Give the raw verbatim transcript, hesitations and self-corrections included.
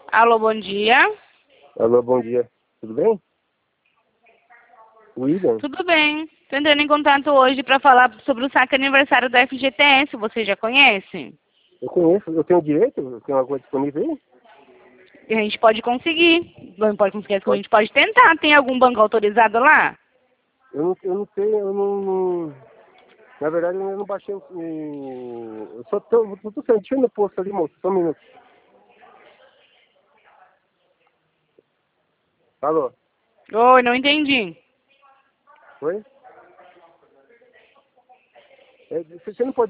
Alô, bom dia. Alô, bom dia. Tudo bem? William? Tudo bem. Tô entrando em contato hoje para falar sobre o saque aniversário da F G T S. Você já conhece? Eu conheço, eu tenho direito? Eu tenho alguma coisa disponível aí? A gente pode conseguir. Não pode conseguir, a Pode. gente pode tentar. Tem algum banco autorizado lá? Eu não, eu não sei, eu não, não- Na verdade, eu não baixei o... o- Eu só tô... tô, tô saindo. Deixa eu ir no posto ali, moço. Só um minuto. Alô? Oi, não entendi. Oi? É, você você não pode...